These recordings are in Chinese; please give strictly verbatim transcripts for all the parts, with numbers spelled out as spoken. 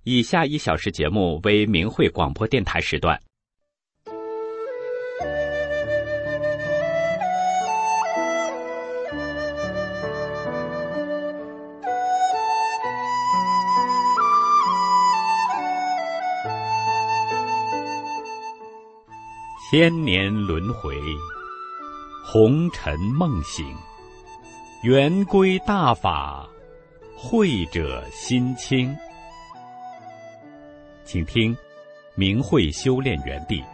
以下一小时节目为明慧广播电台时段。千年轮回，红尘梦醒，圆规大法，慧者心清。请听明慧修炼园地。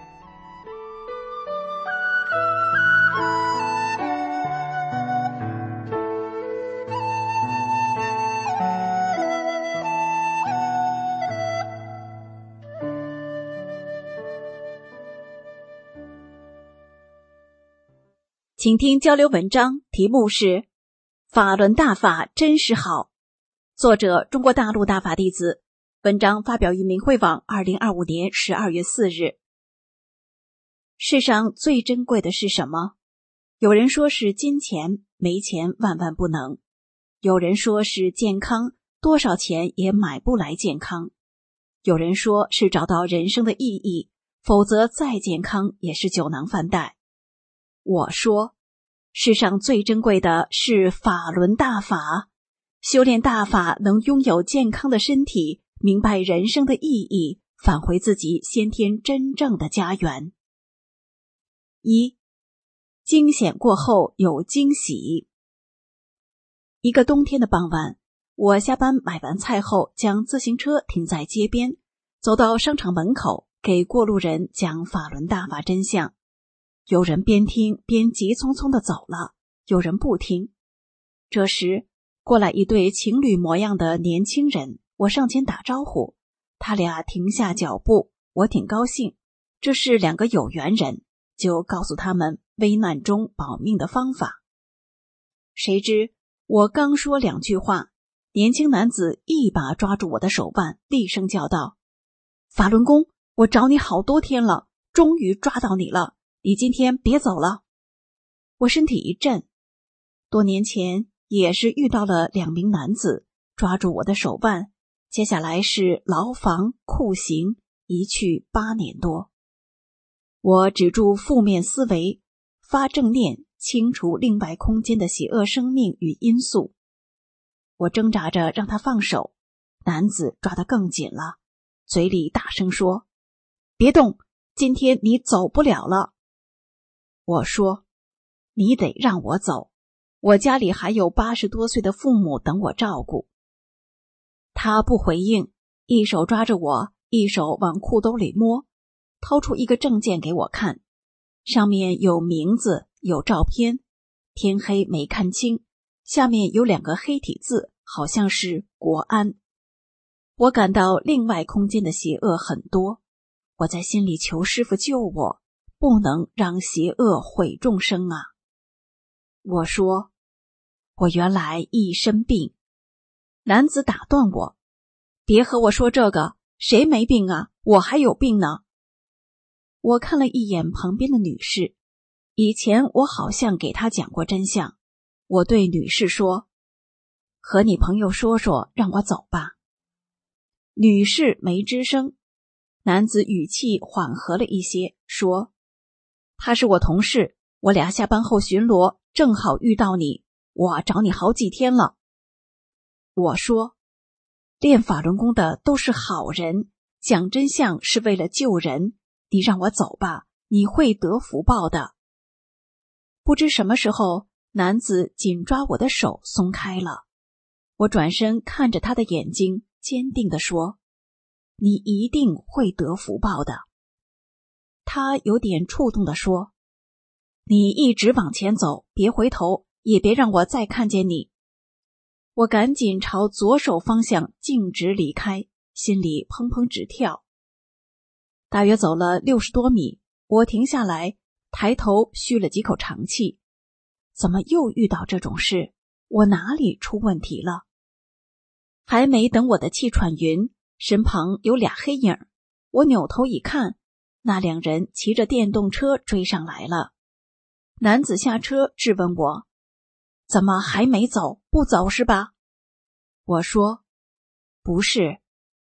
请听交流文章，题目是法轮大法真是好，作者中国大陆大法弟子，文章发表于明慧网二零二五年十二月四日。世上最珍贵的是什么？有人说是金钱，没钱万万不能；有人说是健康，多少钱也买不来健康；有人说是找到人生的意义，否则再健康也是酒囊饭袋。我说，世上最珍贵的是法轮大法，修炼大法能拥有健康的身体，明白人生的意义，返回自己先天真正的家园。一，惊险过后有惊喜。一个冬天的傍晚，我下班买完菜后，将自行车停在街边，走到商场门口，给过路人讲法轮大法真相。有人边听边急匆匆地走了，有人不听。这时过来一对情侣模样的年轻人，我上前打招呼，他俩停下脚步，我挺高兴，这是两个有缘人，就告诉他们危难中保命的方法。谁知我刚说两句话，年轻男子一把抓住我的手腕，厉声叫道：法轮功，我找你好多天了，终于抓到你了，你今天别走了。我身体一震，多年前也是遇到了两名男子抓住我的手腕，接下来是牢房酷刑，一去八年多。我止住负面思维，发正念，清除另外空间的邪恶生命与因素。我挣扎着让他放手，男子抓得更紧了，嘴里大声说：别动，今天你走不了了。我说：你得让我走，我家里还有八十多岁的父母等我照顾。他不回应，一手抓着我，一手往裤兜里摸，掏出一个证件给我看，上面有名字，有照片，天黑没看清，下面有两个黑体字，好像是国安。我感到另外空间的邪恶很多，我在心里求师父救我，不能让邪恶毁众生啊！我说，我原来一身病。男子打断我：别和我说这个，谁没病啊？我还有病呢。我看了一眼旁边的女士，以前我好像给她讲过真相。我对女士说：和你朋友说说，让我走吧。女士没吱声。男子语气缓和了一些，说：他是我同事，我俩下班后巡逻，正好遇到你，我找你好几天了。我说：练法轮功的都是好人，讲真相是为了救人，你让我走吧，你会得福报的。不知什么时候，男子紧抓我的手松开了，我转身看着他的眼睛，坚定地说：你一定会得福报的。他有点触动地说：你一直往前走，别回头，也别让我再看见你。我赶紧朝左手方向径直离开，心里砰砰直跳。大约走了六十多米，我停下来，抬头吁了几口长气。怎么又遇到这种事？我哪里出问题了？还没等我的气喘匀，身旁有俩黑影，我扭头一看，那两人骑着电动车追上来了。男子下车质问我：怎么还没走？不走是吧？我说：不是，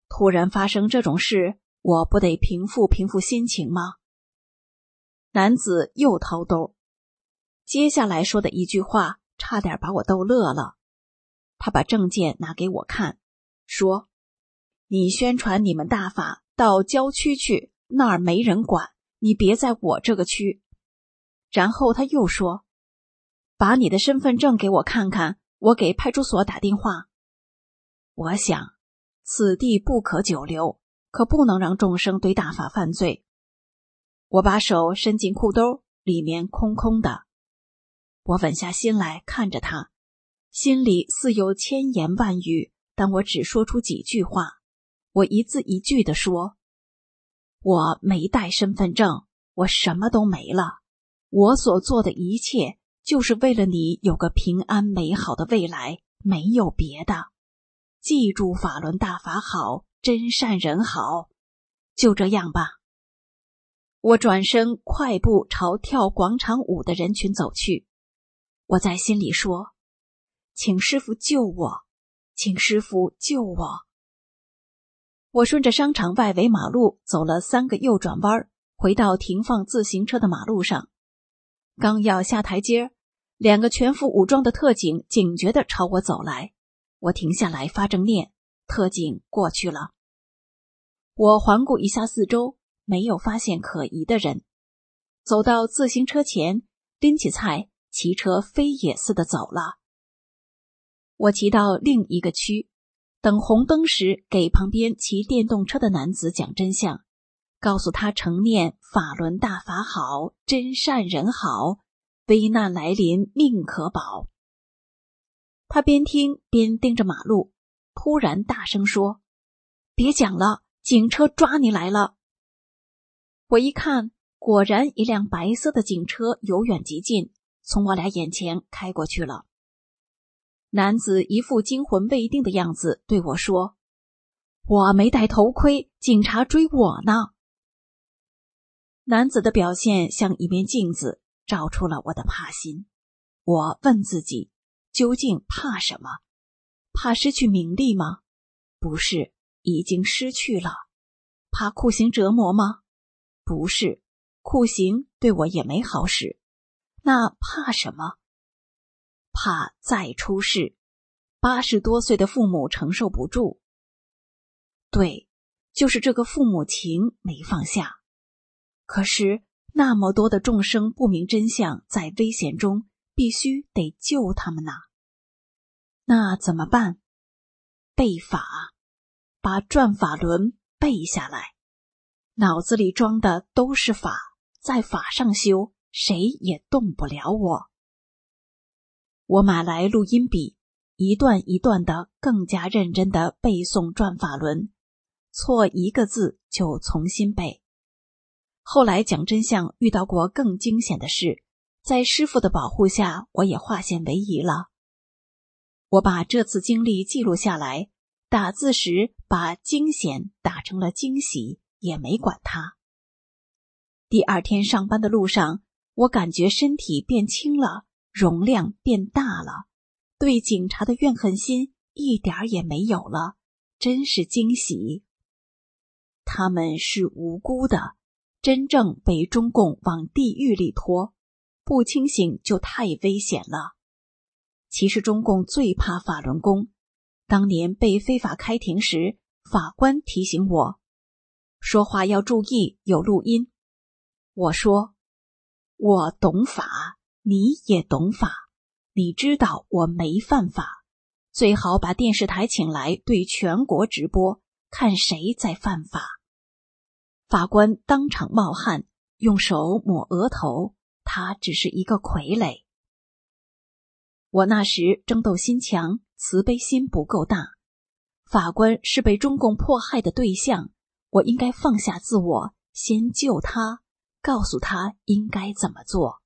突然发生这种事，我不得平复平复心情吗？男子又掏兜，接下来说的一句话差点把我逗乐了。他把证件拿给我看，说：你宣传你们大法到郊区去，那儿没人管，你别在我这个区。然后他又说：把你的身份证给我看看，我给派出所打电话。我想此地不可久留，可不能让众生对大法犯罪。我把手伸进裤兜，里面空空的。我稳下心来看着他，心里似有千言万语，但我只说出几句话。我一字一句地说：我没带身份证，我什么都没了。我所做的一切就是为了你有个平安美好的未来，没有别的。记住法轮大法好，真善人好，就这样吧。我转身快步朝跳广场舞的人群走去。我在心里说：请师父救我，请师父救我。我顺着商场外围马路走了三个右转弯，回到停放自行车的马路上。刚要下台阶，两个全副武装的特警警觉地朝我走来。我停下来发正念，特警过去了。我环顾一下四周，没有发现可疑的人。走到自行车前，拎起菜，骑车飞也似的走了。我骑到另一个区，等红灯时给旁边骑电动车的男子讲真相，告诉他成念法轮大法好，真善人好，危难来临命可保。他边听边盯着马路，突然大声说：别讲了，警车抓你来了。我一看，果然一辆白色的警车由远及近，从我俩眼前开过去了。男子一副惊魂未定的样子对我说：我没戴头盔，警察追我呢。男子的表现像一面镜子，照出了我的怕心。我问自己，究竟怕什么？怕失去名利吗？不是，已经失去了。怕酷刑折磨吗？不是，酷刑对我也没好使。那怕什么？怕再出事，八十多岁的父母承受不住。对，就是这个父母情没放下。可是那么多的众生不明真相，在危险中必须得救他们呐。那怎么办？背法，把转法轮背下来，脑子里装的都是法，在法上修，谁也动不了我。我买来录音笔，一段一段的更加认真的背诵转法轮，错一个字就重新背。后来讲真相遇到过更惊险的事，在师父的保护下，我也化险为夷了。我把这次经历记录下来，打字时把惊险打成了惊喜，也没管它。第二天上班的路上，我感觉身体变轻了，容量变大了，对警察的怨恨心一点儿也没有了，真是惊喜。他们是无辜的，真正被中共往地狱里拖，不清醒就太危险了。其实中共最怕法轮功，当年被非法开庭时，法官提醒我，说话要注意，有录音。我说，我懂法，你也懂法，你知道我没犯法，最好把电视台请来对全国直播，看谁在犯法。法官当场冒汗，用手抹额头，他只是一个傀儡。我那时争斗心强，慈悲心不够大。法官是被中共迫害的对象，我应该放下自我，先救他，告诉他应该怎么做。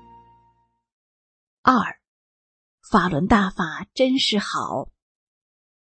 二，法轮大法真是好。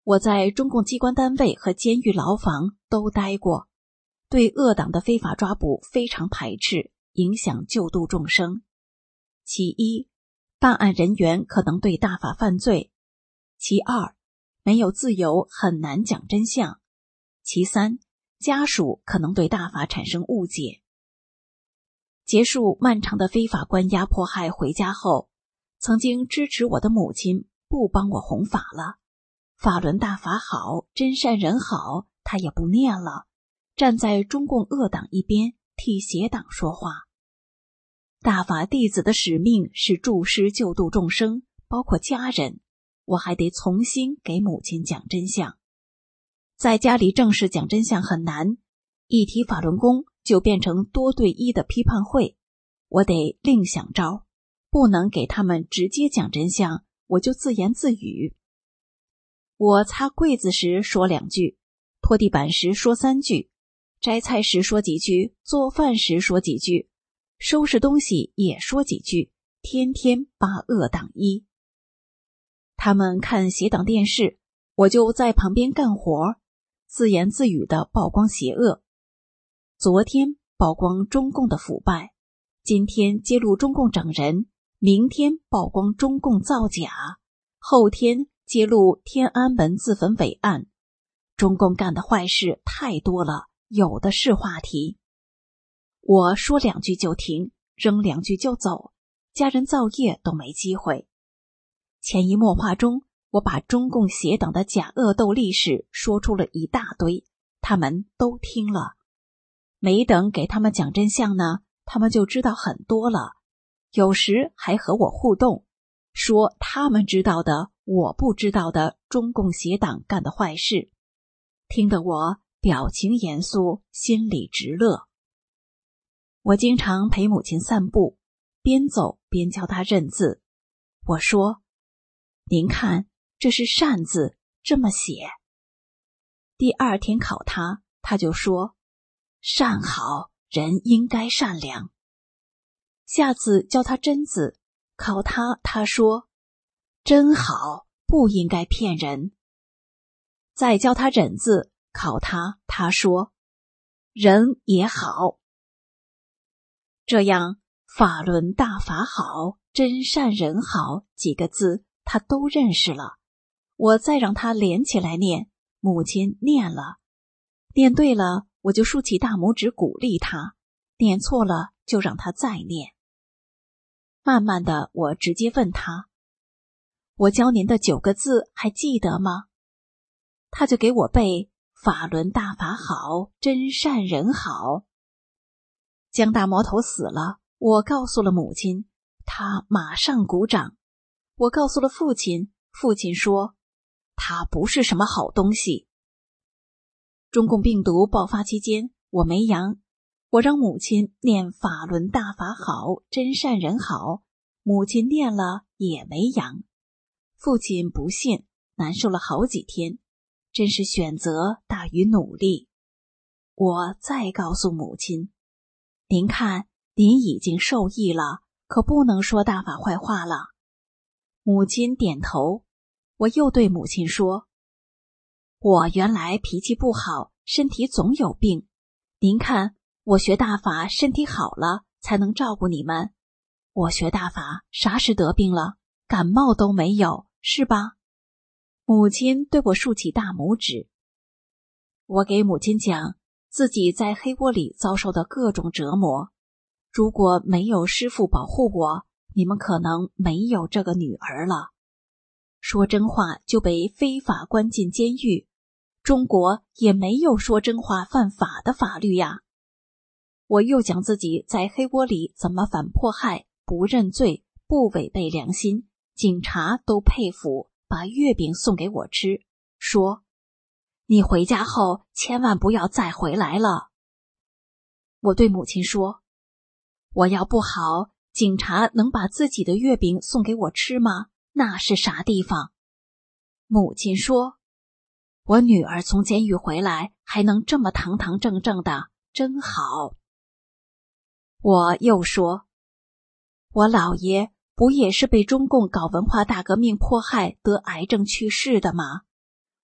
我在中共机关单位和监狱牢房都待过，对恶党的非法抓捕非常排斥，影响救度众生。其一，办案人员可能对大法犯罪；其二，没有自由很难讲真相；其三，家属可能对大法产生误解。结束漫长的非法关押迫害回家后，曾经支持我的母亲不帮我弘法了，法轮大法好，真善人好，她也不念了，站在中共恶党一边，替邪党说话。大法弟子的使命是助师救度众生，包括家人，我还得重新给母亲讲真相。在家里正式讲真相很难，一提法轮功就变成多对一的批判会，我得另想招，不能给他们直接讲真相，我就自言自语。我擦柜子时说两句，拖地板时说三句，摘菜时说几句，做饭时说几句，收拾东西也说几句，天天扒恶党衣。他们看邪党电视，我就在旁边干活，自言自语地曝光邪恶。昨天曝光中共的腐败，今天揭露中共整人，明天曝光中共造假，后天揭露天安门自焚伪案。中共干的坏事太多了，有的是话题。我说两句就停，扔两句就走，家人造业都没机会。潜移默化中，我把中共邪党的假恶斗历史说出了一大堆，他们都听了。没等给他们讲真相呢，他们就知道很多了，有时还和我互动，说他们知道的我不知道的中共邪党干的坏事，听得我表情严肃，心里直乐。我经常陪母亲散步，边走边教她认字。我说，您看，这是善字，这么写。第二天考她，她就说，善好，人应该善良。下次教她真字，考她，她说，真好，不应该骗人。再教她忍字，考她，她说，人也好。这样，法轮大法好，真善人好几个字他都认识了，我再让他连起来念，母亲念了，念对了我就竖起大拇指鼓励他，念错了就让他再念。慢慢的我直接问他，我教您的九个字还记得吗？他就给我背法轮大法好，真善人好。江大魔头死了，我告诉了母亲，他马上鼓掌。我告诉了父亲，父亲说，他不是什么好东西。中共病毒爆发期间，我没阳，我让母亲念法轮大法好，真善人好，母亲念了也没阳。父亲不信，难受了好几天，真是选择大于努力。我再告诉母亲，您看，您已经受益了，可不能说大法坏话了。母亲点头，我又对母亲说，我原来脾气不好，身体总有病，您看我学大法身体好了，才能照顾你们。我学大法啥时得病了？感冒都没有，是吧？母亲对我竖起大拇指。我给母亲讲自己在黑窝里遭受的各种折磨，如果没有师父保护我，你们可能没有这个女儿了。说真话就被非法关进监狱，中国也没有说真话犯法的法律呀。我又讲自己在黑窝里怎么反迫害，不认罪，不违背良心，警察都佩服，把月饼送给我吃，说你回家后千万不要再回来了。我对母亲说，我要不好，警察能把自己的月饼送给我吃吗？那是啥地方？母亲说，我女儿从监狱回来还能这么堂堂正正的，真好。我又说，我姥爷不也是被中共搞文化大革命迫害得癌症去世的吗？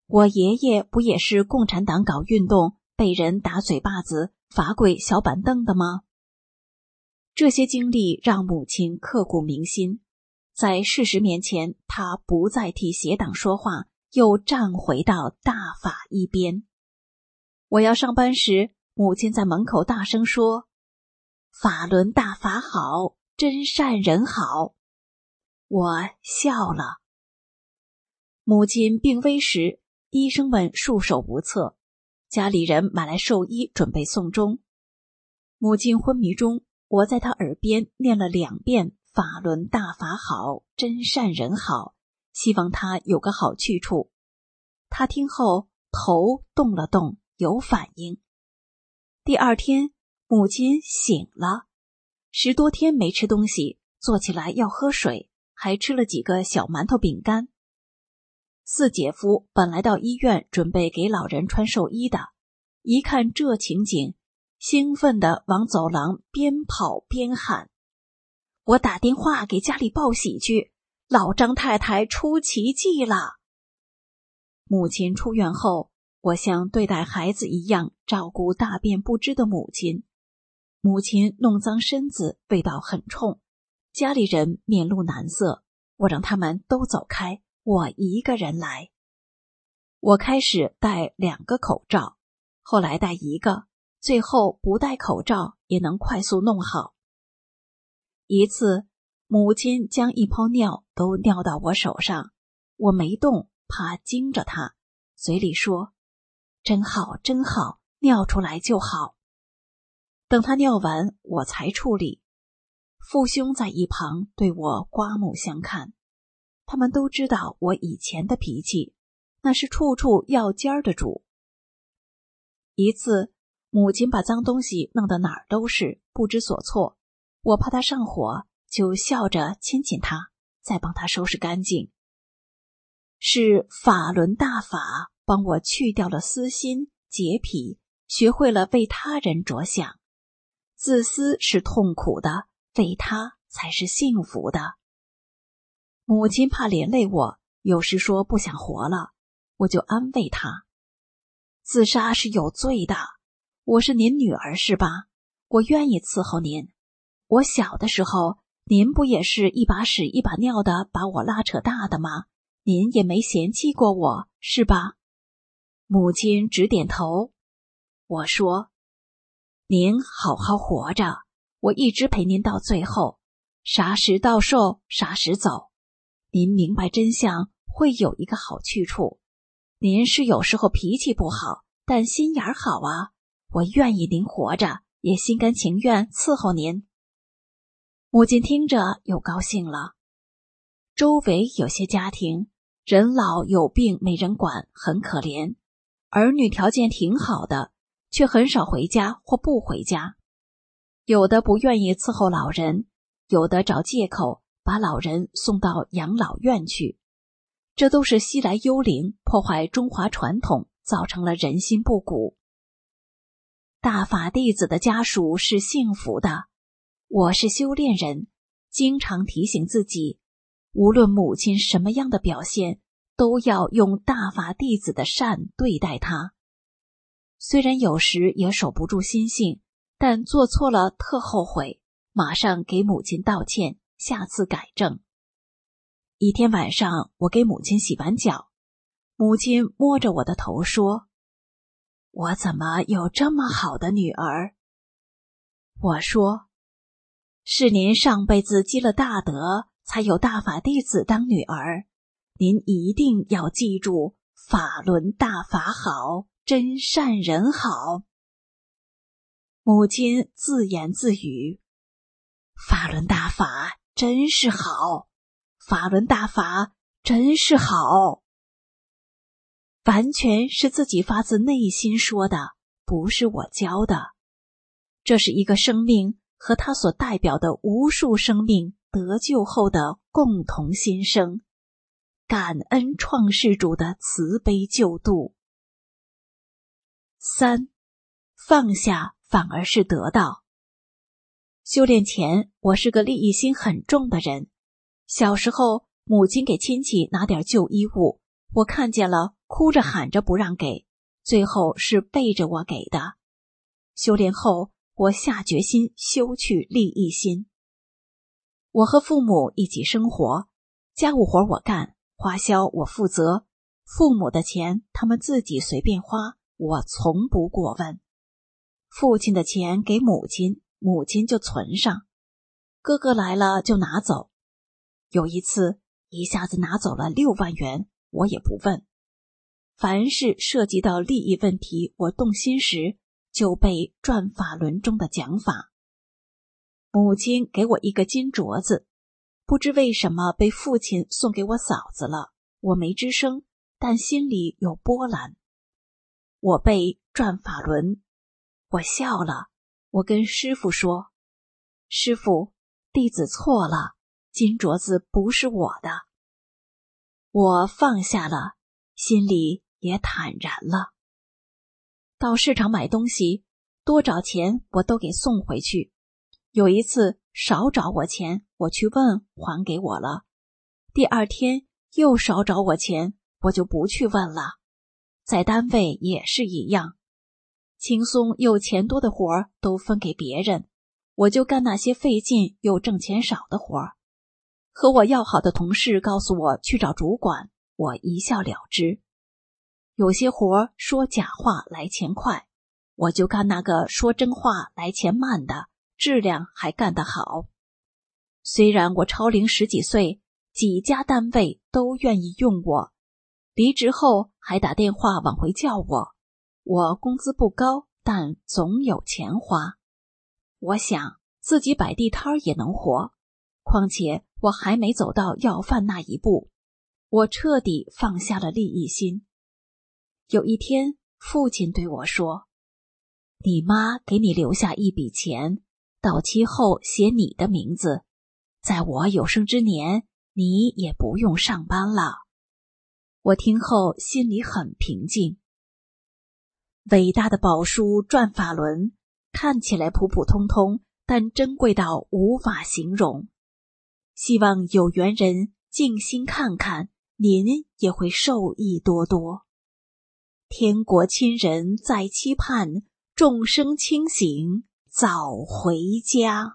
我爷爷不也是共产党搞运动，被人打嘴巴子、罚跪小板凳的吗？这些经历让母亲刻骨铭心，在事实面前，她不再替邪党说话，又站回到大法一边。我要上班时，母亲在门口大声说：“法轮大法好，真善人好。”我笑了。母亲病危时，医生们束手无策，家里人买来寿衣准备送终。母亲昏迷中，我在她耳边念了两遍法轮大法好，真善人好，希望她有个好去处。她听后头动了动，有反应。第二天，母亲醒了，十多天没吃东西，坐起来要喝水，还吃了几个小馒头饼干。四姐夫本来到医院准备给老人穿寿衣的，一看这情景，兴奋地往走廊边跑边喊：“我打电话给家里报喜去，老张太太出奇迹了！”母亲出院后，我像对待孩子一样照顾大便不支的母亲。母亲弄脏身子，味道很冲，家里人面露难色，我让他们都走开，我一个人来。我开始戴两个口罩，后来戴一个，最后不戴口罩也能快速弄好。一次，母亲将一泡尿都尿到我手上，我没动，怕惊着她，嘴里说：“真好，真好，尿出来就好。”等她尿完，我才处理。父兄在一旁对我刮目相看，他们都知道我以前的脾气，那是处处要尖儿的主。一次，母亲把脏东西弄得哪儿都是，不知所措，我怕她上火，就笑着亲亲她，再帮她收拾干净。是法轮大法帮我去掉了私心、洁癖，学会了为他人着想。自私是痛苦的，为他才是幸福的。母亲怕连累我，有时说不想活了，我就安慰她：“自杀是有罪的，我是您女儿是吧？我愿意伺候您。我小的时候，您不也是一把屎一把尿的把我拉扯大的吗？您也没嫌弃过我，是吧？”母亲直点头。我说：“您好好活着，我一直陪您到最后，啥时到寿，啥时走。您明白真相，会有一个好去处。您是有时候脾气不好，但心眼好啊，我愿意您活着，也心甘情愿伺候您。”母亲听着又高兴了。周围有些家庭，人老有病没人管，很可怜，儿女条件挺好的，却很少回家或不回家。有的不愿意伺候老人，有的找借口把老人送到养老院去，这都是西来幽灵，破坏中华传统，造成了人心不古。大法弟子的家属是幸福的，我是修炼人，经常提醒自己，无论母亲什么样的表现，都要用大法弟子的善对待她。虽然有时也守不住心性，但做错了特后悔，马上给母亲道歉，下次改正。一天晚上，我给母亲洗完脚，母亲摸着我的头说：“我怎么有这么好的女儿？”我说：“是您上辈子积了大德，才有大法弟子当女儿。您一定要记住，法轮大法好，真善人好。”母亲自言自语：“法轮大法真是好，法轮大法真是好。”完全是自己发自内心说的，不是我教的。这是一个生命和他所代表的无数生命得救后的共同心声，感恩创世主的慈悲救度。三，放下反而是得到。修炼前，我是个利益心很重的人。小时候，母亲给亲戚拿点旧衣物， 我看见了，哭着喊着不让给，最后是背着我给的。修炼后，我下决心修去利益心。我和父母一起生活，家务活我干，花销我负责，父母的钱他们自己随便花，我从不过问。父亲的钱给母亲，母亲就存上，哥哥来了就拿走。有一次一下子拿走了六万元，我也不问。凡是涉及到利益问题，我动心时就被转法轮中的讲法。母亲给我一个金镯子，不知为什么被父亲送给我嫂子了，我没吱声，但心里有波澜。我被转法轮，我笑了，我跟师父说，师父，弟子错了，金镯子不是我的。我放下了，心里也坦然了。到市场买东西，多找钱我都给送回去。有一次少找我钱，我去问还给我了。第二天又少找我钱，我就不去问了。在单位也是一样，轻松又钱多的活儿都分给别人，我就干那些费劲又挣钱少的活儿。和我要好的同事告诉我去找主管，我一笑了之。有些活儿说假话来钱快，我就干那个说真话来钱慢的，质量还干得好。虽然我超龄十几岁，几家单位都愿意用我，离职后还打电话往回叫我。我工资不高，但总有钱花。我想自己摆地摊也能活，况且我还没走到要饭那一步。我彻底放下了利益心。有一天，父亲对我说，你妈给你留下一笔钱，到期后写你的名字，在我有生之年，你也不用上班了。我听后心里很平静。伟大的宝书转法轮，看起来普普通通，但珍贵到无法形容。希望有缘人静心看看，您也会受益多多。天国亲人在期盼，众生清醒早回家。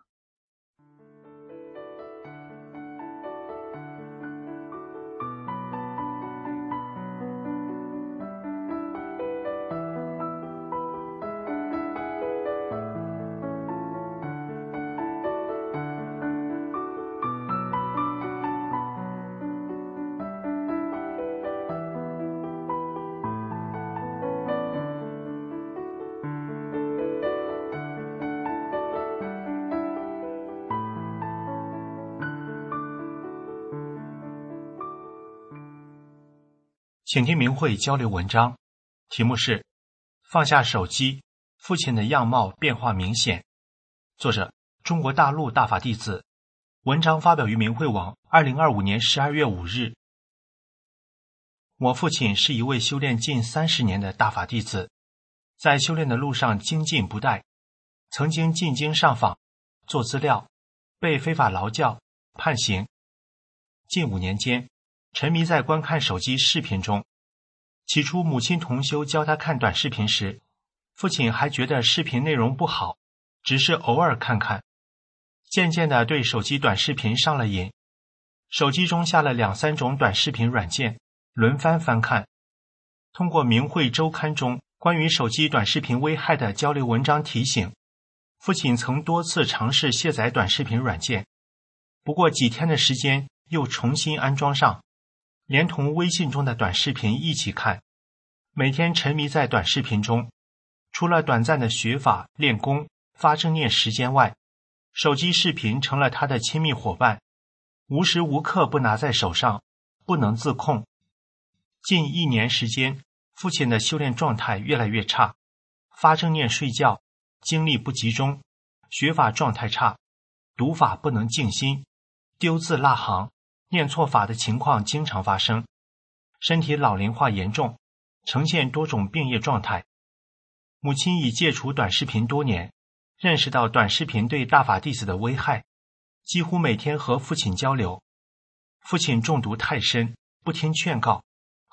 请听明慧交流文章，题目是放下手机，父亲的样貌变化明显。作者中国大陆大法弟子，文章发表于明慧网二零二五年十二月五日。我父亲是一位修炼近三十年的大法弟子，在修炼的路上精进不怠，曾经进京上访，做资料，被非法劳教，判刑。近五年间沉迷在观看手机视频中。起初母亲同修教他看短视频时，父亲还觉得视频内容不好，只是偶尔看看。渐渐地对手机短视频上了瘾，手机中下了两三种短视频软件，轮番翻看。通过明慧周刊中关于手机短视频危害的交流文章提醒，父亲曾多次尝试卸载短视频软件，不过几天的时间又重新安装上，连同微信中的短视频一起看，每天沉迷在短视频中，除了短暂的学法、练功、发正念时间外，手机视频成了他的亲密伙伴，无时无刻不拿在手上，不能自控。近一年时间，父亲的修炼状态越来越差，发正念睡觉，精力不集中，学法状态差，读法不能静心，丢字落行，念错法的情况经常发生，身体老龄化严重，呈现多种病业状态。母亲已戒除短视频多年，认识到短视频对大法弟子的危害，几乎每天和父亲交流。父亲中毒太深，不听劝告，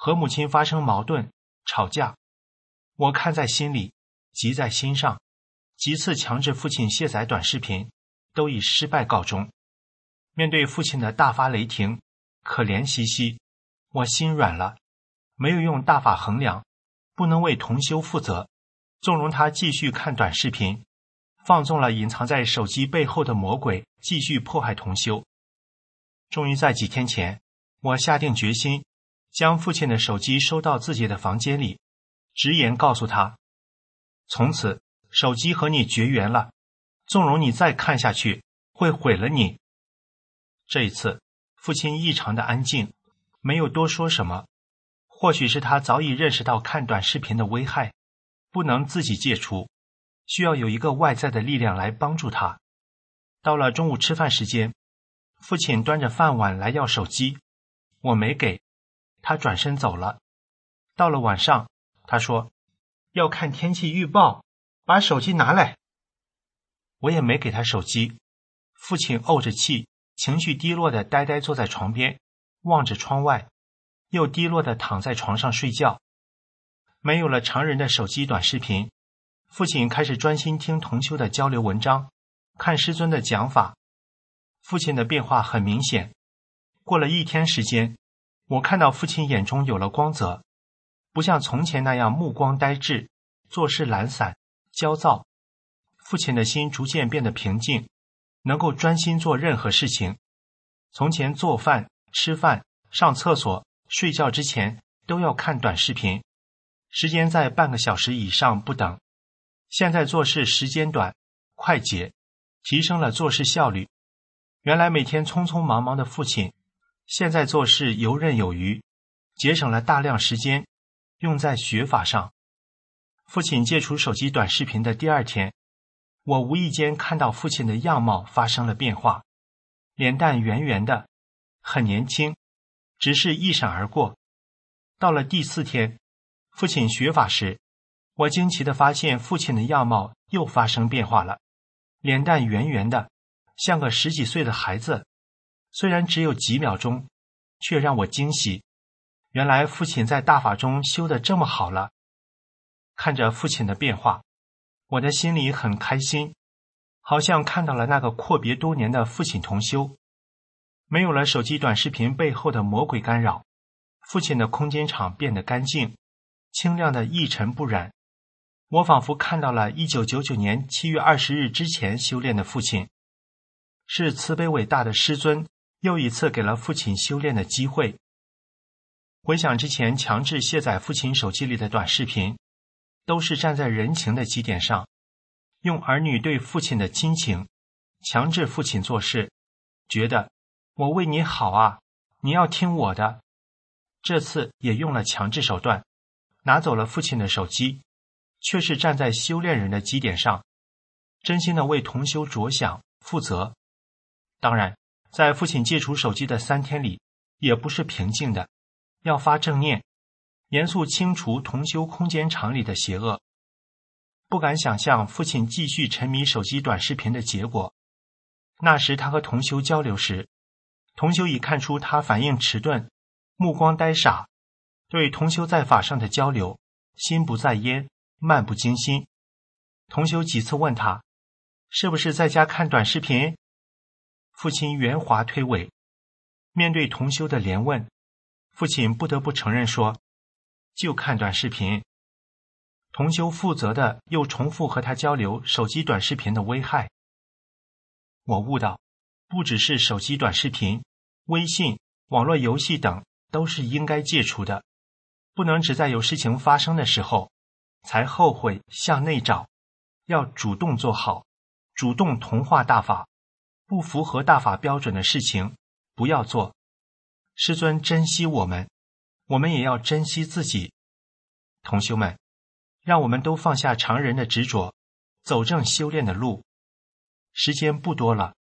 和母亲发生矛盾、吵架。我看在心里，急在心上，几次强制父亲卸载短视频，都以失败告终。面对父亲的大发雷霆，可怜兮兮，我心软了，没有用大法衡量，不能为同修负责，纵容他继续看短视频，放纵了隐藏在手机背后的魔鬼继续迫害同修。终于在几天前，我下定决心，将父亲的手机收到自己的房间里，直言告诉他，从此手机和你绝缘了，纵容你再看下去，会毁了你。这一次，父亲异常的安静，没有多说什么。或许是他早已认识到看短视频的危害，不能自己戒除，需要有一个外在的力量来帮助他。到了中午吃饭时间，父亲端着饭碗来要手机，我没给，他转身走了。到了晚上，他说要看天气预报，把手机拿来。我也没给他手机。父亲怄着气，情绪低落的呆呆坐在床边，望着窗外，又低落的躺在床上睡觉。没有了常人的手机短视频，父亲开始专心听同修的交流文章，看师尊的讲法。父亲的变化很明显。过了一天时间，我看到父亲眼中有了光泽，不像从前那样目光呆滞，做事懒散、焦躁。父亲的心逐渐变得平静，能够专心做任何事情。从前做饭、吃饭、上厕所、睡觉之前都要看短视频，时间在半个小时以上不等。现在做事时间短、快捷，提升了做事效率。原来每天匆匆忙忙的父亲，现在做事游刃有余，节省了大量时间，用在学法上。父亲戒除手机短视频的第二天，我无意间看到父亲的样貌发生了变化，脸蛋圆圆的，很年轻，只是一闪而过。到了第四天，父亲学法时，我惊奇地发现父亲的样貌又发生变化了，脸蛋圆圆的，像个十几岁的孩子。虽然只有几秒钟，却让我惊喜。原来父亲在大法中修得这么好了。看着父亲的变化，我的心里很开心，好像看到了那个阔别多年的父亲同修。没有了手机短视频背后的魔鬼干扰，父亲的空间场变得干净，清亮的一尘不染。我仿佛看到了一九九九年七月二十日之前修炼的父亲。是慈悲伟大的师尊又一次给了父亲修炼的机会。回想之前强制卸载父亲手机里的短视频，都是站在人情的基点上，用儿女对父亲的亲情强制父亲做事，觉得我为你好啊，你要听我的。这次也用了强制手段，拿走了父亲的手机，却是站在修炼人的基点上，真心的为同修着想负责。当然，在父亲戒除手机的三天里，也不是平静的，要发正念，严肃清除同修空间场里的邪恶。不敢想象父亲继续沉迷手机短视频的结果。那时他和同修交流时，同修已看出他反应迟钝，目光呆傻，对同修在法上的交流心不在焉，漫不经心。同修几次问他，是不是在家看短视频？父亲圆滑推诿。面对同修的连问，父亲不得不承认说，就看短视频。同修负责的又重复和他交流手机短视频的危害。我悟到，不只是手机短视频，微信、网络游戏等都是应该戒除的，不能只在有事情发生的时候才后悔向内找，要主动做好，主动同化大法，不符合大法标准的事情不要做。师尊珍惜我们，我们也要珍惜自己。同修们，让我们都放下常人的执着，走正修炼的路。时间不多了。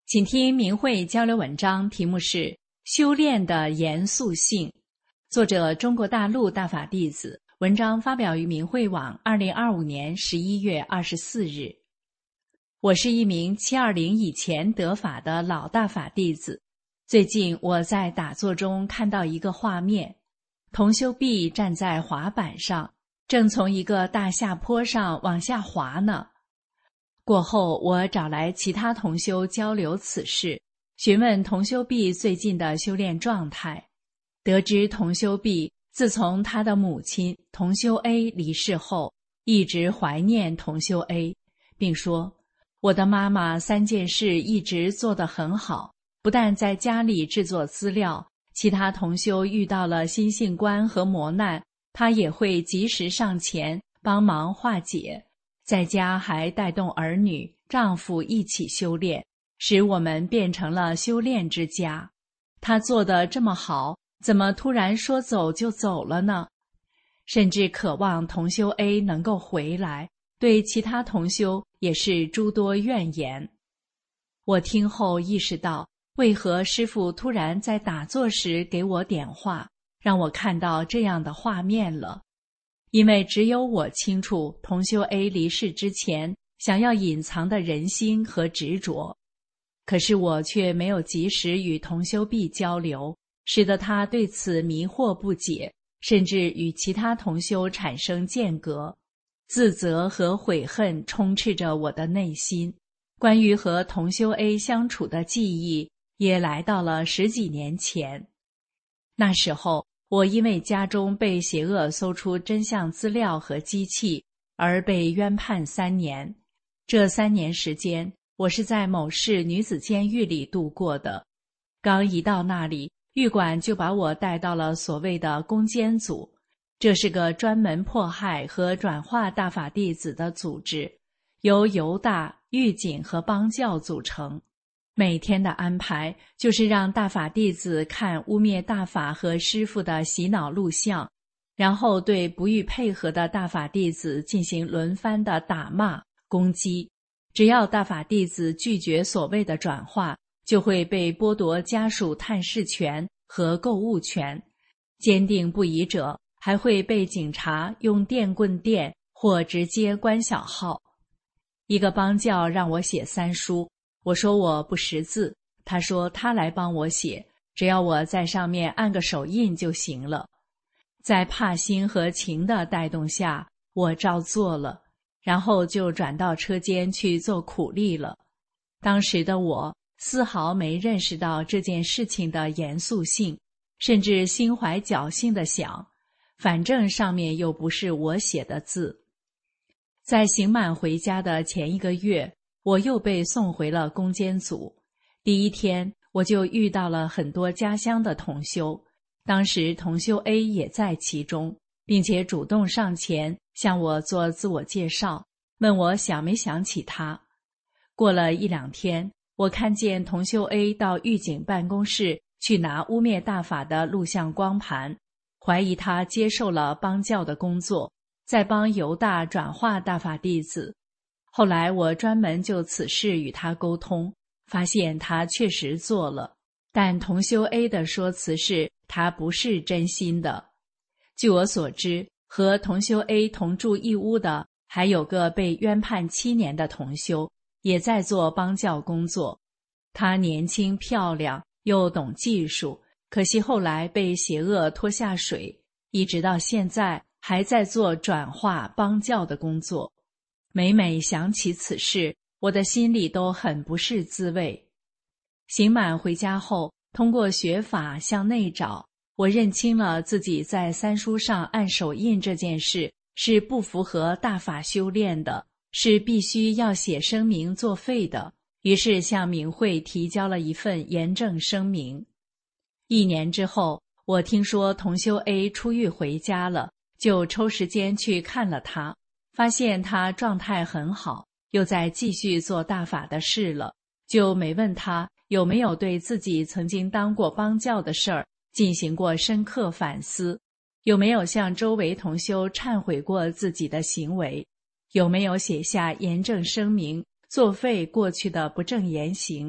请听明慧交流文章，题目是修炼的严肃性，作者中国大陆大法弟子，文章发表于明慧网二零二五年十一月二十四日。我是一名七二零以前得法的老大法弟子，最近我在打坐中看到一个画面，同修毕站在滑板上，正从一个大下坡上往下滑呢。过后我找来其他同修交流此事，询问同修毕最近的修炼状态，得知同修毕自从他的母亲同修 A 离世后，一直怀念同修 A， 并说我的妈妈三件事一直做得很好，不但在家里制作资料，其他同修遇到了心性关和磨难，她也会及时上前帮忙化解，在家还带动儿女、丈夫一起修炼，使我们变成了修炼之家。她做得这么好，怎么突然说走就走了呢？甚至渴望同修 A 能够回来，对其他同修也是诸多怨言。我听后意识到，为何师父突然在打坐时给我点化，让我看到这样的画面了。因为只有我清楚同修 A 离世之前想要隐藏的人心和执着，可是我却没有及时与同修 B 交流，使得他对此迷惑不解，甚至与其他同修产生间隔。自责和悔恨充斥着我的内心，关于和同修 A 相处的记忆也来到了十几年前。那时候我因为家中被邪恶搜出真相资料和机器，而被冤判三年。这三年时间，我是在某市女子监狱里度过的。刚一到那里，狱管就把我带到了所谓的攻坚组，这是个专门迫害和转化大法弟子的组织，由犹大、狱警和帮教组成。每天的安排就是让大法弟子看污蔑大法和师父的洗脑录像，然后对不予配合的大法弟子进行轮番的打骂、攻击。只要大法弟子拒绝所谓的转化，就会被剥夺家属探视权和购物权。坚定不移者还会被警察用电棍电或直接关小号。一个帮教让我写三书，我说我不识字，他说他来帮我写，只要我在上面按个手印就行了。在帕心和情的带动下，我照做了，然后就转到车间去做苦力了。当时的我丝毫没认识到这件事情的严肃性，甚至心怀侥幸地想，反正上面又不是我写的字。在刑满回家的前一个月，我又被送回了攻坚组。第一天我就遇到了很多家乡的同修，当时同修 A 也在其中，并且主动上前向我做自我介绍，问我想没想起他。过了一两天，我看见同修 A 到狱警办公室去拿污蔑大法的录像光盘，怀疑他接受了帮教的工作，在帮犹大转化大法弟子。后来我专门就此事与他沟通，发现他确实做了，但同修 A 的说辞是他不是真心的。据我所知，和同修 A 同住一屋的还有个被冤判七年的同修，也在做帮教工作。她年轻漂亮，又懂技术，可惜后来被邪恶拖下水，一直到现在还在做转化帮教的工作。每每想起此事，我的心里都很不是滋味。刑满回家后，通过学法向内找，我认清了自己在三书上按手印这件事是不符合大法修炼的，是必须要写声明作废的，于是向明慧提交了一份严正声明。一年之后，我听说同修 A 出狱回家了，就抽时间去看了他，发现他状态很好，又在继续做大法的事了，就没问他有没有对自己曾经当过帮教的事儿进行过深刻反思，有没有向周围同修忏悔过自己的行为，有没有写下严正声明，作废过去的不正言行。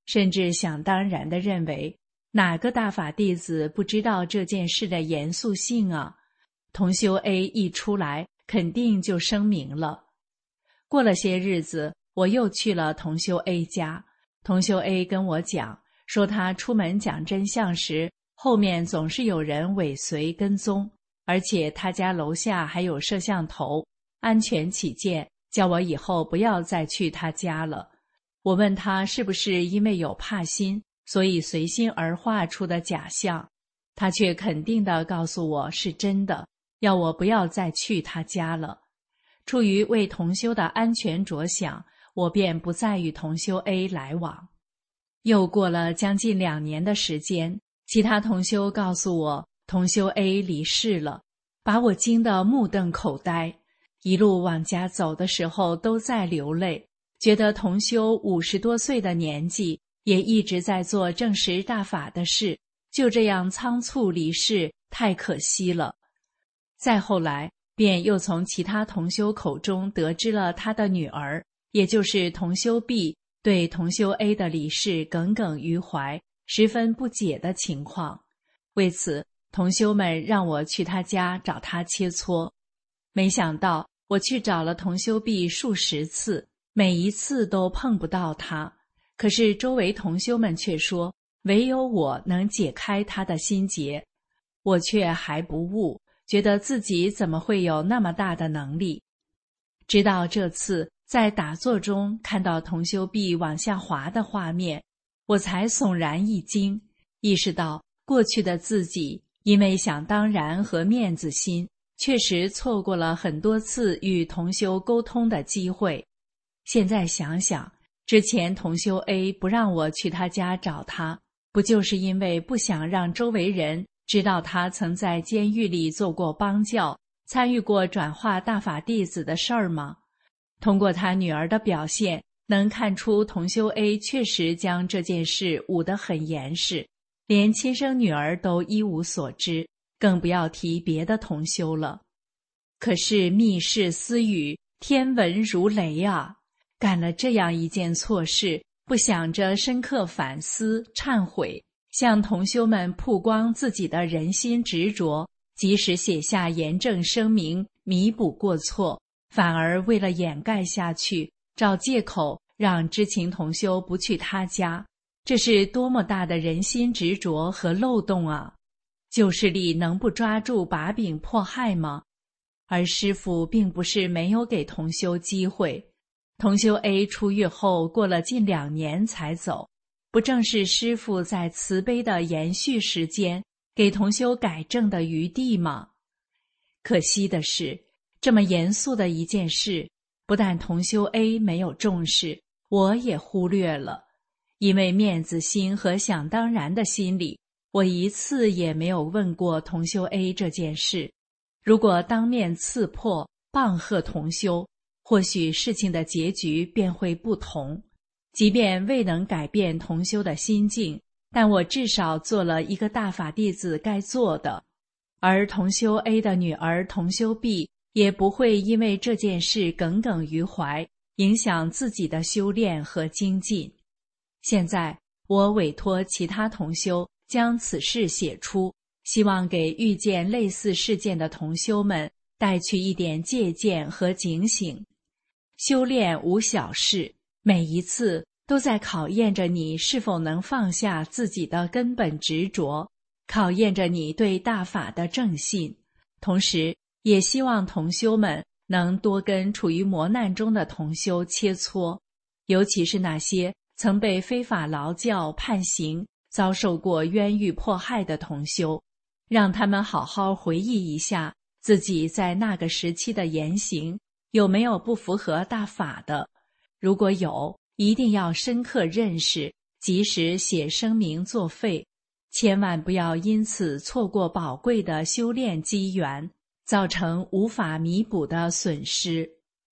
甚至想当然地认为，哪个大法弟子不知道这件事的严肃性啊？同修 A 一出来，肯定就声明了。过了些日子，我又去了同修 A 家，同修 A 跟我讲，说他出门讲真相时，后面总是有人尾随跟踪，而且他家楼下还有摄像头，安全起见，叫我以后不要再去他家了。我问他是不是因为有怕心，所以随心而画出的假象，他却肯定地告诉我是真的，要我不要再去他家了。出于为同修的安全着想，我便不再与同修 A 来往。又过了将近两年的时间，其他同修告诉我，同修 A 离世了，把我惊得目瞪口呆，一路往家走的时候都在流泪，觉得同修五十多岁的年纪，也一直在做证实大法的事，就这样仓促离世，太可惜了。再后来，便又从其他同修口中得知了他的女儿，也就是同修 B 对同修 A 的离世耿耿于怀，十分不解的情况。为此，同修们让我去他家找他切磋。没想到我去找了同修 B 数十次，每一次都碰不到他，可是周围同修们却说，唯有我能解开他的心结。我却还不悟，觉得自己怎么会有那么大的能力。直到这次在打坐中看到同修 B 往下滑的画面，我才悚然一惊，意识到过去的自己因为想当然和面子心，确实错过了很多次与同修沟通的机会。现在想想，之前同修 A 不让我去他家找他，不就是因为不想让周围人知道他曾在监狱里做过帮教，参与过转化大法弟子的事儿吗？通过他女儿的表现，能看出同修 A 确实将这件事捂得很严实，连亲生女儿都一无所知，更不要提别的同修了。可是密室私语，天文如雷啊！干了这样一件错事，不想着深刻反思忏悔，向同修们曝光自己的人心执着，及时写下严正声明弥补过错，反而为了掩盖下去，找借口让知情同修不去他家，这是多么大的人心执着和漏洞啊！旧势力能不抓住把柄迫害吗？而师父并不是没有给同修机会，同修 A 出狱后过了近两年才走，不正是师父在慈悲的延续时间，给同修改正的余地吗？可惜的是，这么严肃的一件事，不但同修 A 没有重视，我也忽略了。因为面子心和想当然的心理，我一次也没有问过同修 A 这件事。如果当面刺破、棒喝同修，或许事情的结局便会不同。即便未能改变同修的心境，但我至少做了一个大法弟子该做的。而同修 A 的女儿同修 B 也不会因为这件事耿耿于怀，影响自己的修炼和精进。现在我委托其他同修将此事写出，希望给遇见类似事件的同修们带去一点借鉴和警醒。修炼无小事，每一次都在考验着你是否能放下自己的根本执着，考验着你对大法的正信。同时也希望同修们能多跟处于磨难中的同修切磋，尤其是那些曾被非法劳教判刑，遭受过冤狱迫害的同修，让他们好好回忆一下自己在那个时期的言行有没有不符合大法的，如果有，一定要深刻认识，及时写声明作废，千万不要因此错过宝贵的修炼机缘，造成无法弥补的损失。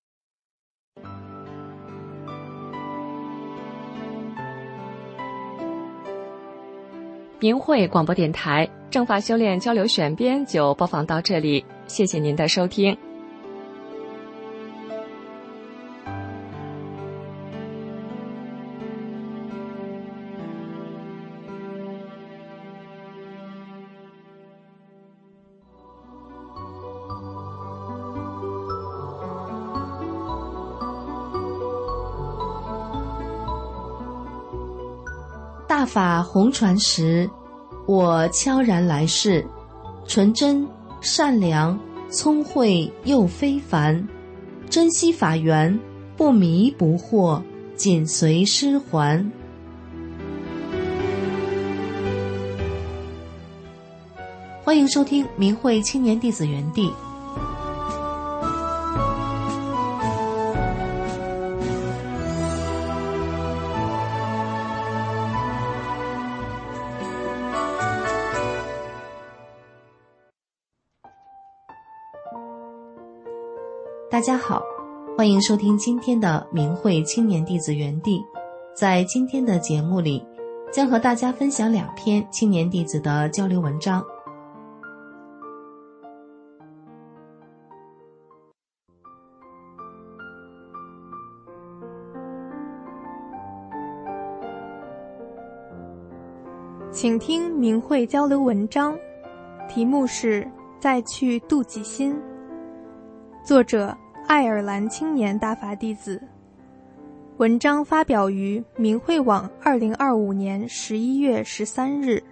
明慧广播电台正法修炼交流选编就播放到这里，谢谢您的收听。 大法弘传时，我悄然来世，纯真、善良、聪慧又非凡，珍惜法缘，不迷不惑，紧随师还。欢迎收听明慧青年弟子园地。大家好，欢迎收听今天的明慧青年弟子园地。在今天的节目里，将和大家分享两篇青年弟子的交流文章。 请听明慧交流文章，题目是再去妒忌心，作者爱尔兰青年大法弟子。文章发表于明慧网二零二五年十一月十三日。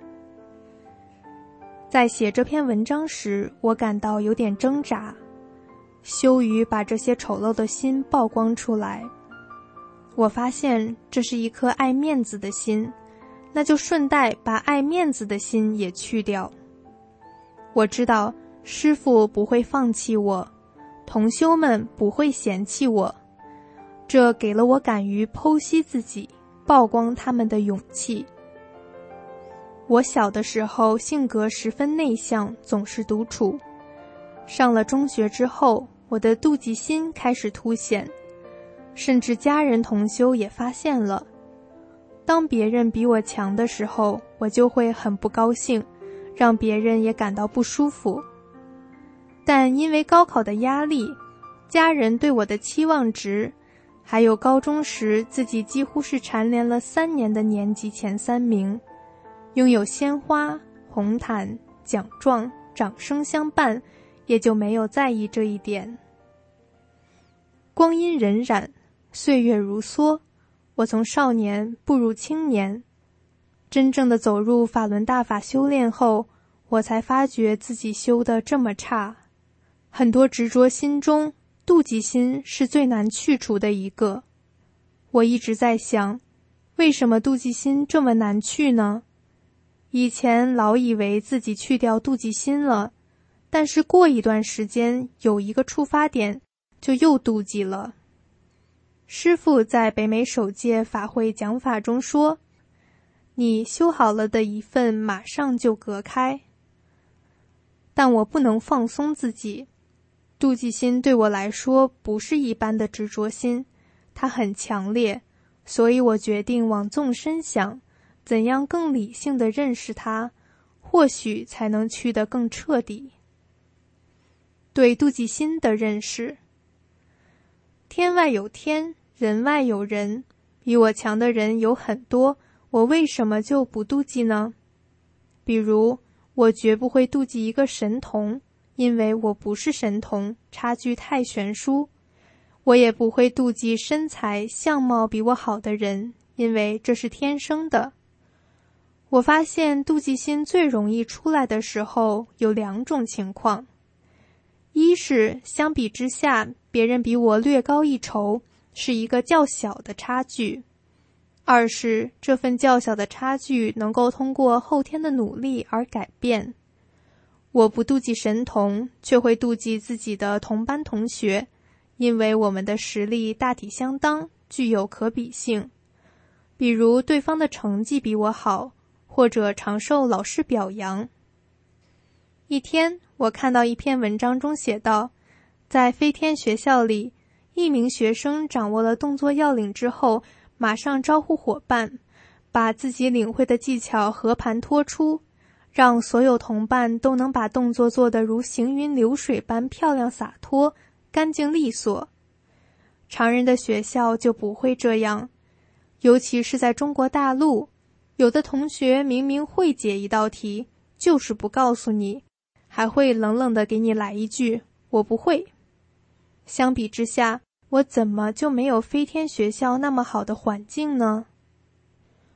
在写这篇文章时，我感到有点挣扎，羞于把这些丑陋的心曝光出来。我发现这是一颗爱面子的心，那就顺带把爱面子的心也去掉。我知道师父不会放弃我，同修们不会嫌弃我，这给了我敢于剖析自己、曝光他们的勇气。我小的时候性格十分内向，总是独处。上了中学之后，我的妒忌心开始凸显，甚至家人同修也发现了。当别人比我强的时候，我就会很不高兴，让别人也感到不舒服。但因为高考的压力，家人对我的期望值，还有高中时自己几乎是蝉联了三年的年级前三名，拥有鲜花、红毯、奖状、掌声相伴，也就没有在意这一点。光阴荏苒，岁月如梭，我从少年步入青年，真正的走入法轮大法修炼后，我才发觉自己修得这么差。很多执着心中，妒忌心是最难去除的一个。我一直在想，为什么妒忌心这么难去呢？以前老以为自己去掉妒忌心了，但是过一段时间有一个触发点，就又妒忌了。师父在北美首届法会讲法中说，你修好了的一份马上就隔开。但我不能放松自己，妒忌心对我来说不是一般的执着心，它很强烈，所以我决定往纵深想，怎样更理性地认识它，或许才能去得更彻底。对妒忌心的认识，天外有天，人外有人，比我强的人有很多，我为什么就不妒忌呢？比如，我绝不会妒忌一个神童，因为我不是神童，差距太悬殊。我也不会妒忌身材、相貌比我好的人，因为这是天生的。我发现妒忌心最容易出来的时候有两种情况，一是相比之下，别人比我略高一筹，是一个较小的差距；二是这份较小的差距能够通过后天的努力而改变。我不妒忌神童，却会妒忌自己的同班同学，因为我们的实力大体相当，具有可比性。比如对方的成绩比我好，或者常受老师表扬。一天，我看到一篇文章中写道，在飞天学校里，一名学生掌握了动作要领之后，马上招呼伙伴，把自己领会的技巧和盘托出，让所有同伴都能把动作做得如行云流水般漂亮洒脱、干净利索。常人的学校就不会这样，尤其是在中国大陆，有的同学明明会解一道题，就是不告诉你，还会冷冷地给你来一句我不会。相比之下，我怎么就没有飞天学校那么好的环境呢？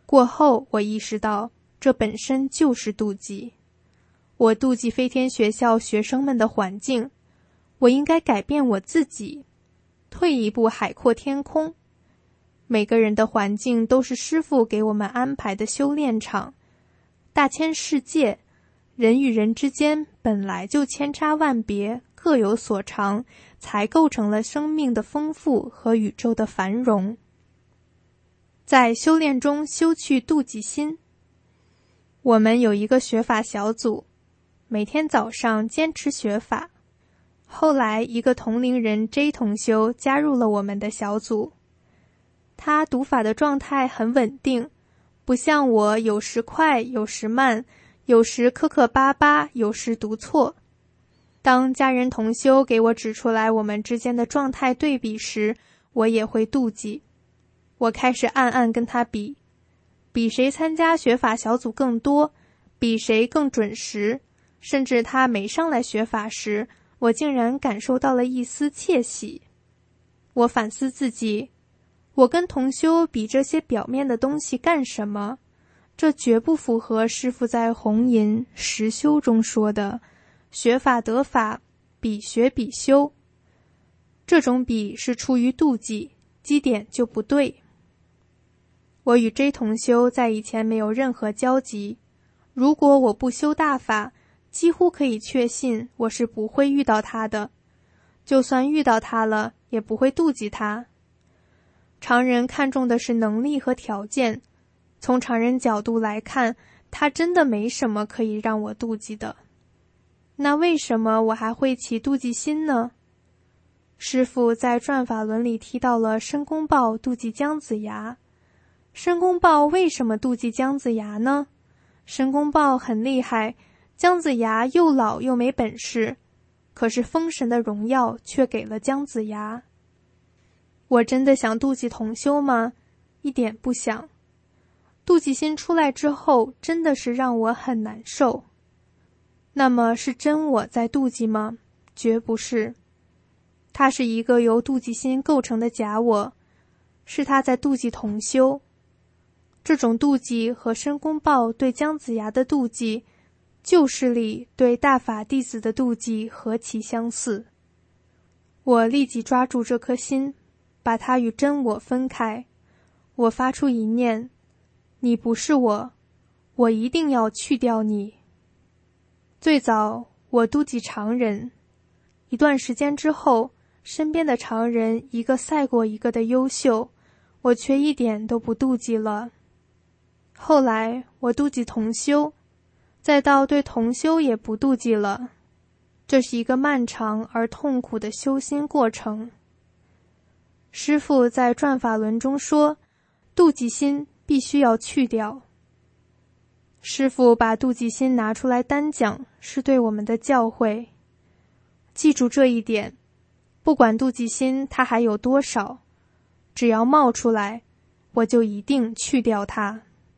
过后我意识到，这本身就是妒忌。我妒忌飞天学校学生们的环境，我应该改变我自己，退一步海阔天空。每个人的环境都是师父给我们安排的修炼场，大千世界，人与人之间本来就千差万别，各有所长，才构成了生命的丰富和宇宙的繁荣。在修炼中修去妒忌心。我们有一个学法小组，每天早上坚持学法。后来一个同龄人 J 同修加入了我们的小组，他读法的状态很稳定，不像我有时快有时慢，有时磕磕巴巴，有时读错。当家人同修给我指出来我们之间的状态对比时，我也会妒忌。我开始暗暗跟他比，比谁参加学法小组更多，比谁更准时，甚至他没上来学法时，我竟然感受到了一丝窃喜。我反思自己，我跟同修比这些表面的东西干什么？这绝不符合师父在红银实修中说的学法得法，比学比修。这种比是出于妒忌，基点就不对。我与 J 同修在以前没有任何交集，如果我不修大法，几乎可以确信我是不会遇到他的，就算遇到他了，也不会妒忌他。常人看重的是能力和条件，从常人角度来看，他真的没什么可以让我妒忌的。那为什么我还会起妒忌心呢？师父在转法轮里提到了申公豹妒忌姜子牙。申公豹为什么妒忌姜子牙呢？申公豹很厉害，姜子牙又老又没本事，可是封神的荣耀却给了姜子牙。我真的想妒忌同修吗？一点不想。妒忌心出来之后，真的是让我很难受。那么是真我在妒忌吗？绝不是。它是一个由妒忌心构成的假我，是他在妒忌同修。这种妒忌和申公豹对姜子牙的妒忌，旧事里对大法弟子的妒忌何其相似。我立即抓住这颗心，把它与真我分开。我发出一念，你不是我，我一定要去掉你。最早我妒忌常人，一段时间之后，身边的常人一个赛过一个的优秀，我却一点都不妒忌了。后来我妒忌同修，再到对同修也不妒忌了。这是一个漫长而痛苦的修心过程。师父在转法轮中说，妒忌心必须要去掉。师父把妒忌心拿出来单讲，是对我们的教诲。记住这一点，不管妒忌心它还有多少，只要冒出来，我就一定去掉它。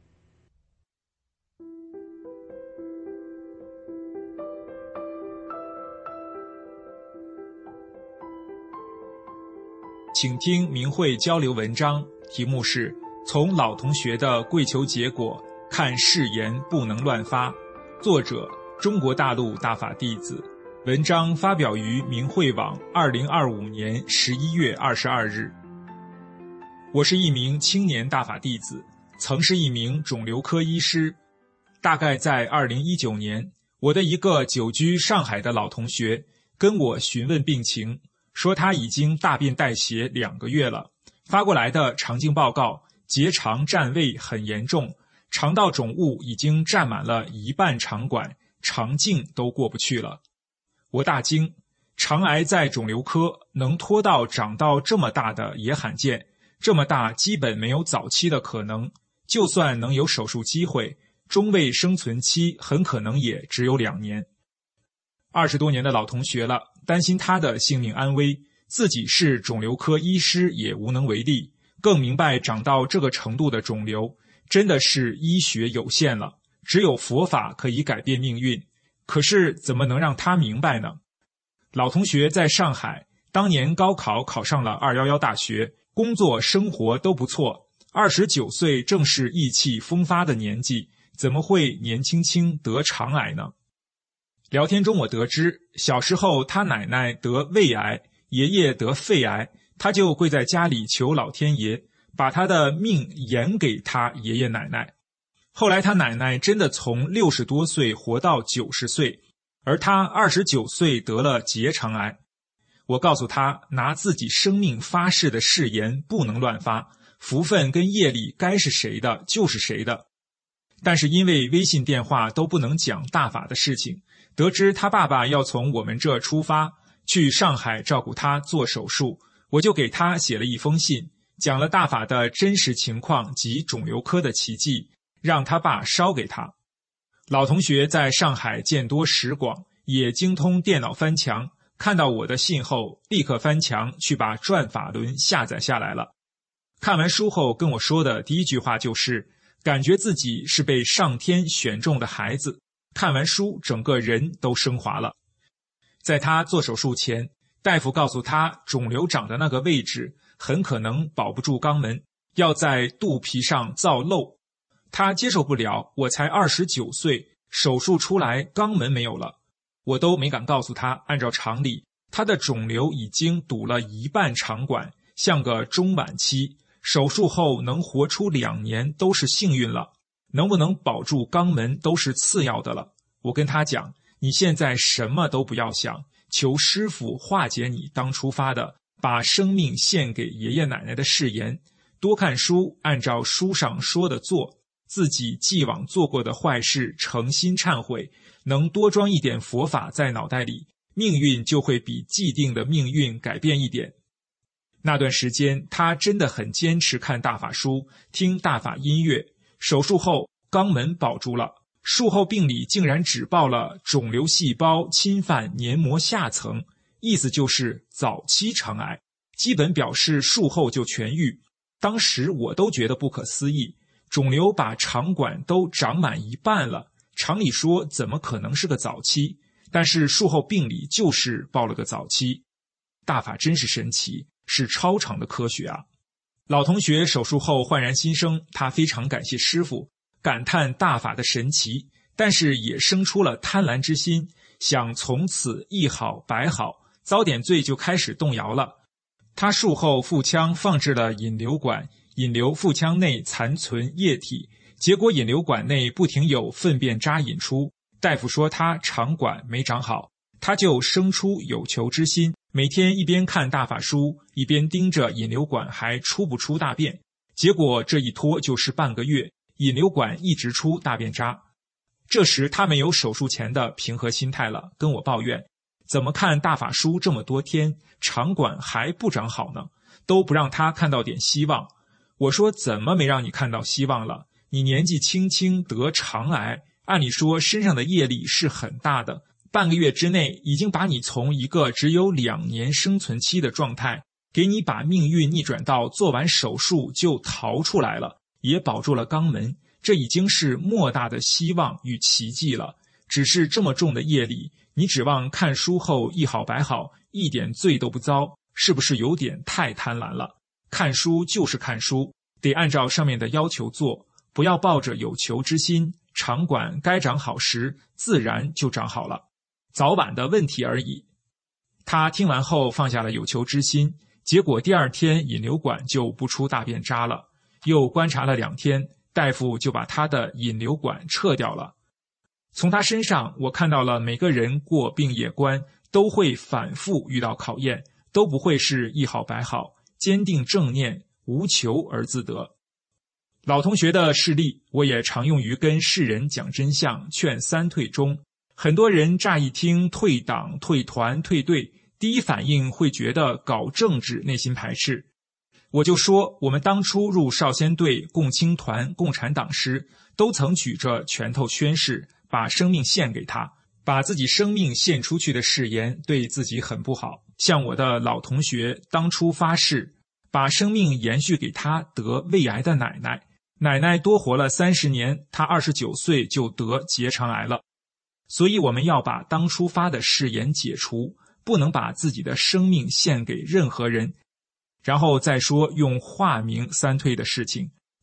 请听明慧交流文章，题目是从老同学的跪求结果看誓言不能乱发，作者中国大陆大法弟子，文章发表于明慧网二零二五年十一月二十二日。我是一名青年大法弟子，曾是一名肿瘤科医师。大概在二零一九年，我的一个久居上海的老同学跟我询问病情，说他已经大便带血两个月了，发过来的肠镜报告结肠占位很严重，肠道肿物已经占满了一半肠管，肠镜都过不去了。我大惊，肠癌在肿瘤科能拖到长到这么大的也罕见，这么大基本没有早期的可能，就算能有手术机会，中位生存期很可能也只有两年。二十多年的老同学了，担心他的性命安危，自己是肿瘤科医师也无能为力，更明白长到这个程度的肿瘤真的是医学有限了，只有佛法可以改变命运。可是怎么能让他明白呢？老同学在上海，当年高考考上了二一一大学，工作生活都不错， 二十九岁正是意气风发的年纪，怎么会年轻轻得肠癌呢？聊天中我得知，小时候他奶奶得胃癌，爷爷得肺癌，他就跪在家里求老天爷，把他的命延给他爷爷奶奶。后来他奶奶真的从六十多岁活到九十岁，而他二十九岁得了结肠癌。我告诉他，拿自己生命发誓的誓言不能乱发，福分跟业力该是谁的就是谁的。但是因为微信电话都不能讲大法的事情，得知他爸爸要从我们这出发去上海照顾他做手术，我就给他写了一封信，讲了大法的真实情况及肿瘤科的奇迹，让他爸烧给他。老同学在上海见多识广，也精通电脑翻墙，看到我的信后立刻翻墙去把转法轮下载下来了。看完书后跟我说的第一句话就是，感觉自己是被上天选中的孩子，看完书整个人都升华了。在他做手术前，大夫告诉他肿瘤长的那个位置很可能保不住肛门，要在肚皮上造瘘。他接受不了，我才二十九岁，手术出来肛门没有了，我都没敢告诉他，按照常理，他的肿瘤已经堵了一半肠管，像个中晚期，手术后能活出两年都是幸运了，能不能保住肛门都是次要的了。我跟他讲，你现在什么都不要想，求师父化解你当初发的把生命献给爷爷奶奶的誓言，多看书，按照书上说的做，自己既往做过的坏事诚心忏悔，能多装一点佛法在脑袋里，命运就会比既定的命运改变一点。那段时间他真的很坚持看大法书，听大法音乐。手术后肛门保住了，术后病理竟然只报了肿瘤细胞侵犯黏膜下层，意思就是早期肠癌，基本表示术后就痊愈。当时我都觉得不可思议，肿瘤把肠管都长满一半了，常理说怎么可能是个早期？但是术后病理就是报了个早期。大法真是神奇，是超常的科学啊！老同学手术后焕然新生，他非常感谢师父，感叹大法的神奇，但是也生出了贪婪之心，想从此一好百好，遭点罪就开始动摇了。他术后腹腔放置了引流管，引流腹腔内残存液体，结果引流管内不停有粪便渣引出，大夫说他肠管没长好，他就生出有求之心，每天一边看大法书，一边盯着引流管还出不出大便，结果这一拖就是半个月，引流管一直出大便渣。这时他没有手术前的平和心态了，跟我抱怨，怎么看大法书这么多天，肠管还不长好呢？都不让他看到点希望。我说怎么没让你看到希望了？你年纪轻轻得肠癌，按理说身上的业力是很大的，半个月之内已经把你从一个只有两年生存期的状态，给你把命运逆转到做完手术就逃出来了，也保住了肛门，这已经是莫大的希望与奇迹了。只是这么重的业力，你指望看书后一好百好，一点罪都不遭，是不是有点太贪婪了？看书就是看书，得按照上面的要求做，不要抱着有求之心，肠管该长好时自然就长好了，早晚的问题而已。他听完后放下了有求之心，结果第二天引流管就不出大便渣了，又观察了两天，大夫就把他的引流管撤掉了。从他身上我看到了每个人过病业关都会反复遇到考验，都不会是一好百好，坚定正念，无求而自得。老同学的事例我也常用于跟世人讲真相，劝三退中。很多人乍一听退党、退团、退队，第一反应会觉得搞政治内心排斥。我就说，我们当初入少先队、共青团、共产党时，都曾举着拳头宣誓，把生命献给他，把自己生命献出去的誓言对自己很不好。像我的老同学当初发誓，把生命延续给他得胃癌的奶奶，奶奶多活了三十年，他二十九岁就得结肠癌了。所以我们要把当初发的誓言解除，不能把自己的生命献给任何人。然后再说用化名三退的事情，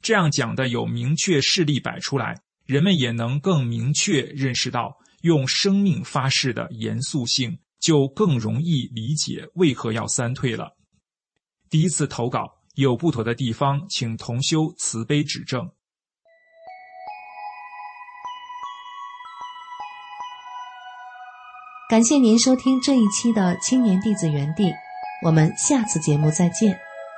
这样讲的有明确事例摆出来，人们也能更明确认识到用生命发誓的严肃性，就更容易理解为何要三退了。第一次投稿有不妥的地方，请同修慈悲指正。 感谢您收听这一期的青年弟子园地，我们下次节目再见。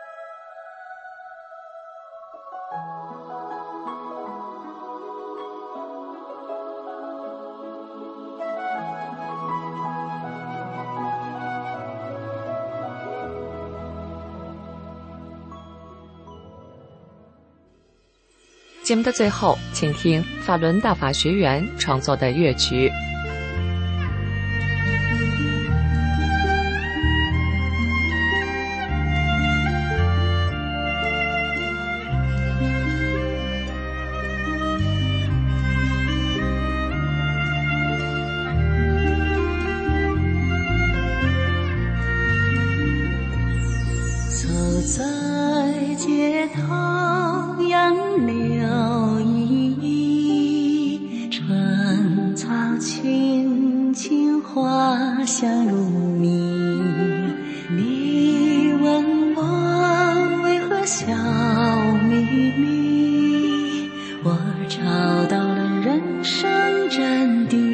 节目的最后，请听法轮大法学员创作的乐曲。 走在街头杨柳依依，春草青青花香如蜜。你问我为何笑眯眯，我找到了人生真谛。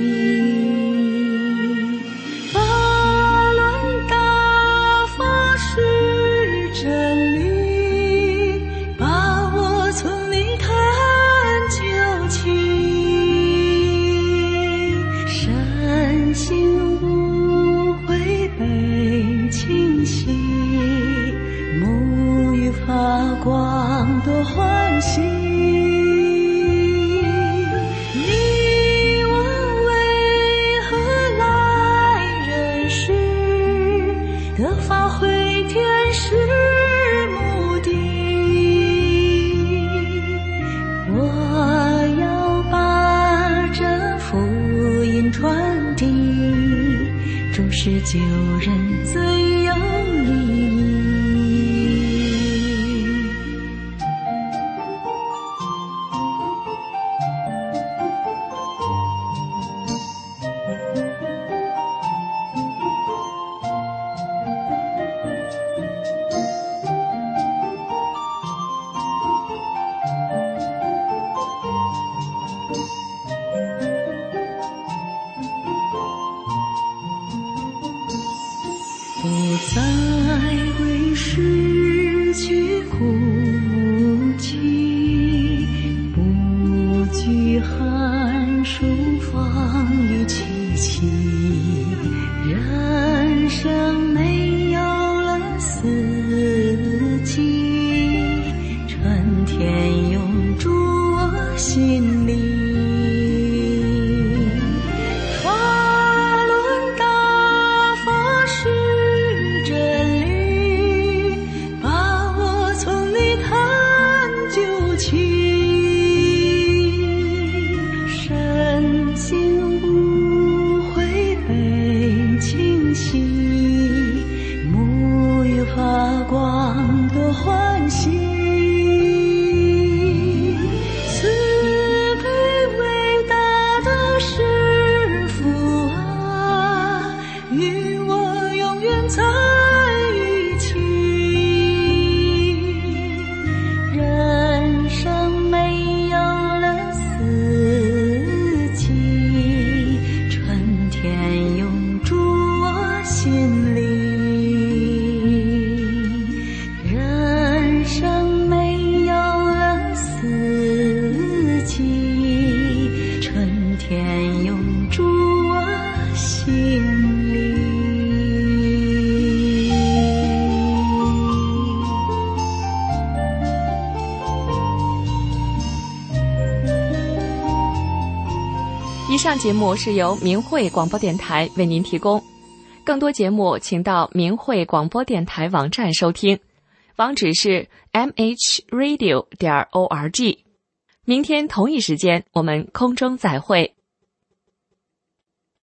是救人最有意义。不再为失去哭泣，不惧寒暑风雨凄凄，人生没有了四季，春天永驻我心里。 以上节目是由明慧广播电台为您提供，更多节目请到明慧广播电台网站收听，网址是 m h radio 点 org。明天同一时间我们空中再会。